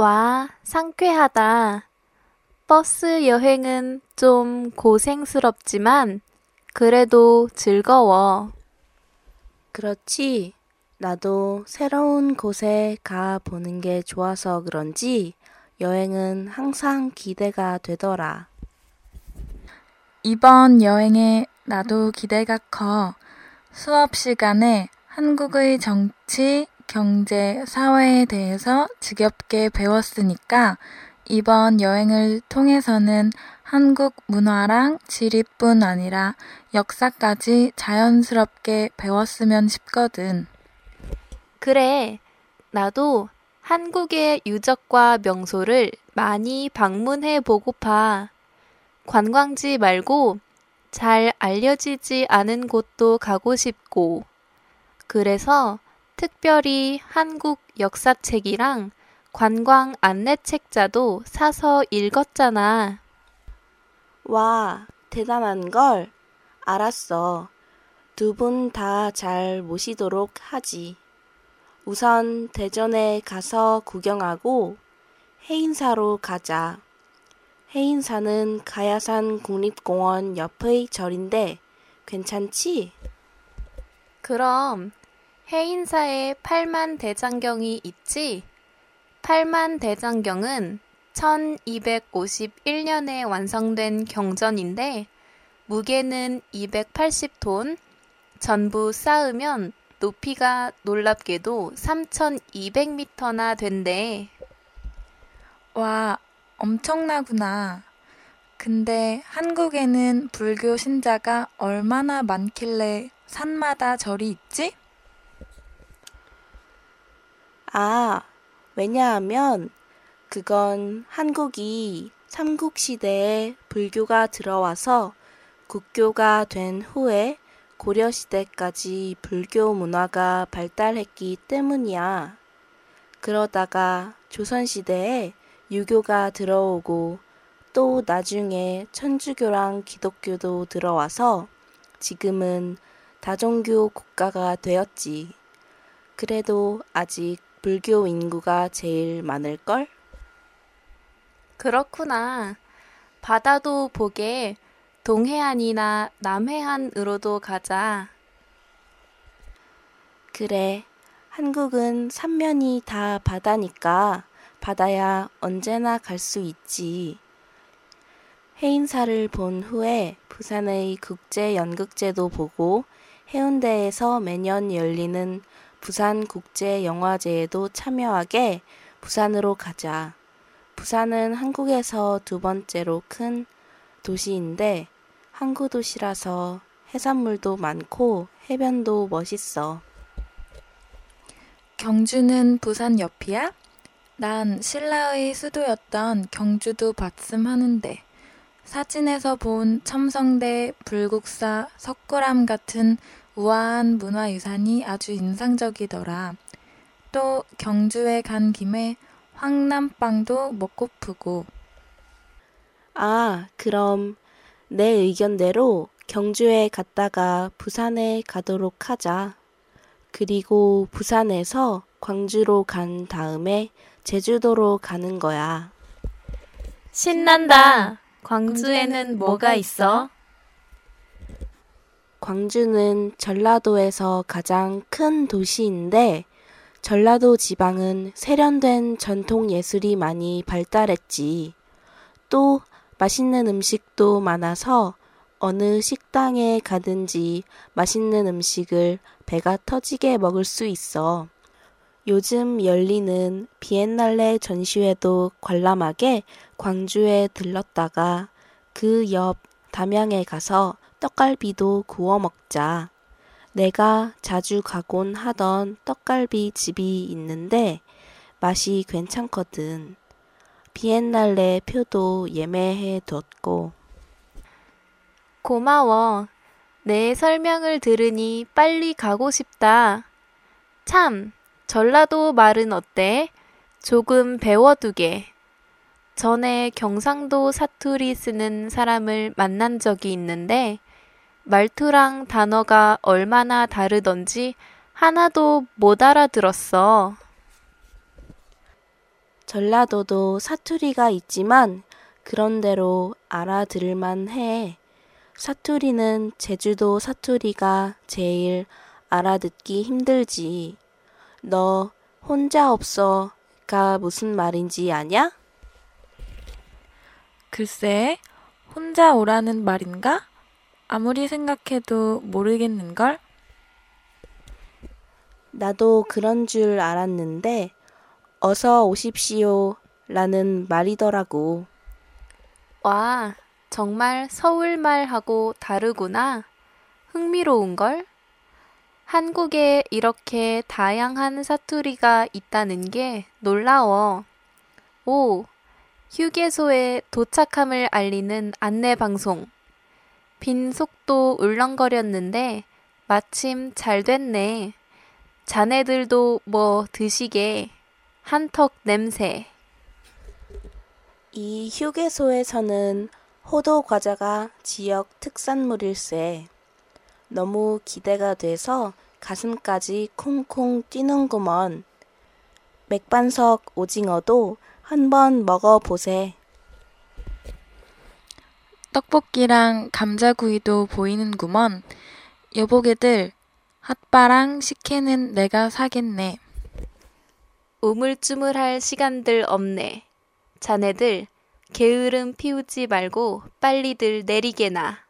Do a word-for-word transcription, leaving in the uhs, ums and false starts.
와, 상쾌하다. 버스 여행은 좀 고생스럽지만 그래도 즐거워. 그렇지. 나도 새로운 곳에 가 보는 게 좋아서 그런지 여행은 항상 기대가 되더라. 이번 여행에 나도 기대가 커. 수업 시간에 한국의 정치, 경제, 사회에 대해서 지겹게 배웠으니까 이번 여행을 통해서는 한국 문화랑 지리뿐 아니라 역사까지 자연스럽게 배웠으면 싶거든. 그래, 나도 한국의 유적과 명소를 많이 방문해 보고파. 관광지 말고 잘 알려지지 않은 곳도 가고 싶고. 그래서 특별히 한국 역사책이랑 관광 안내책자도 사서 읽었잖아. 와, 대단한 걸. 알았어. 두 분 다 잘 모시도록 하지. 우선 대전에 가서 구경하고 해인사로 가자. 해인사는 가야산 국립공원 옆의 절인데 괜찮지? 그럼 해인사에 팔만대장경이 있지? 팔만대장경은 천이백오십일 년에 완성된 경전인데 무게는 이백팔십 톤, 전부 쌓으면 높이가 놀랍게도 삼천이백 미터나 된대. 와, 엄청나구나. 근데 한국에는 불교 신자가 얼마나 많길래 산마다 절이 있지? 아, 왜냐하면 그건 한국이 삼국시대에 불교가 들어와서 국교가 된 후에 고려시대까지 불교 문화가 발달했기 때문이야. 그러다가 조선시대에 유교가 들어오고 또 나중에 천주교랑 기독교도 들어와서 지금은 다종교 국가가 되었지. 그래도 아직 불교 인구가 제일 많을걸? 그렇구나. 바다도 보게 동해안이나 남해안으로도 가자. 그래, 한국은 삼면이 다 바다니까 바다야 언제나 갈 수 있지. 해인사를 본 후에 부산의 국제연극제도 보고 해운대에서 매년 열리는 부산국제영화제에도 참여하게 부산으로 가자. 부산은 한국에서 두 번째로 큰 도시인데 항구 도시라서 해산물도 많고 해변도 멋있어. 경주는 부산 옆이야? 난 신라의 수도였던 경주도 봤음 하는데 사진에서 본 첨성대, 불국사, 석굴암 같은 우아한 문화유산이 아주 인상적이더라. 또 경주에 간 김에 황남빵도 먹고프고. 아, 그럼 내 의견대로 경주에 갔다가 부산에 가도록 하자. 그리고 부산에서 광주로 간 다음에 제주도로 가는 거야. 신난다. 광주에는 뭐가 있어? 광주는 전라도에서 가장 큰 도시인데 전라도 지방은 세련된 전통 예술이 많이 발달했지. 또 맛있는 음식도 많아서 어느 식당에 가든지 맛있는 음식을 배가 터지게 먹을 수 있어. 요즘 열리는 비엔날레 전시회도 관람하게 광주에 들렀다가 그 옆 담양에 가서 떡갈비도 구워 먹자. 내가 자주 가곤 하던 떡갈비 집이 있는데 맛이 괜찮거든. 비엔날레 표도 예매해 뒀고. 고마워. 내 설명을 들으니 빨리 가고 싶다. 참, 전라도 말은 어때? 조금 배워두게. 전에 경상도 사투리 쓰는 사람을 만난 적이 있는데 말투랑 단어가 얼마나 다르던지 하나도 못 알아들었어. 전라도도 사투리가 있지만 그런대로 알아들을만 해. 사투리는 제주도 사투리가 제일 알아듣기 힘들지. 너 혼자 없어가 무슨 말인지 아냐? 글쎄, 혼자 오라는 말인가? 아무리 생각해도 모르겠는걸? 나도 그런 줄 알았는데 어서 오십시오 라는 말이더라고. 와, 정말 서울말하고 다르구나. 흥미로운걸? 한국에 이렇게 다양한 사투리가 있다는 게 놀라워. 오, 휴게소에 도착함을 알리는 안내방송. 빈속도 울렁거렸는데 마침 잘 됐네. 자네들도 뭐 드시게. 한턱 냄새. 이 휴게소에서는 호도 과자가 지역 특산물일세. 너무 기대가 돼서 가슴까지 콩콩 뛰는구먼. 맥반석 오징어도 한번 먹어보세. 떡볶이랑 감자구이도 보이는구먼. 여보게들, 핫바랑 식혜는 내가 사겠네. 우물쭈물할 시간들 없네. 자네들 게으름 피우지 말고 빨리들 내리게나.